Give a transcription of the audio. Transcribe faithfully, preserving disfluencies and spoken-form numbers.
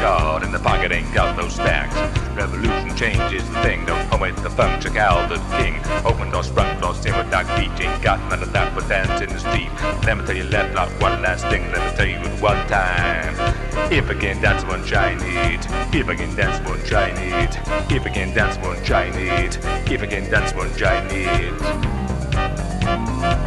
card and the pocket ain't got no stacks. Revolution change is the thing, don't come with the funk, check out the king. Open doors, front doors, sing with that beat, ain't got none of that but dance in the street. Let me tell you left lock, one last thing, let me tell you it one time. If I can dance one Chinese, if I can dance one Chinese, if I can dance one Chinese, if I can dance one Chinese.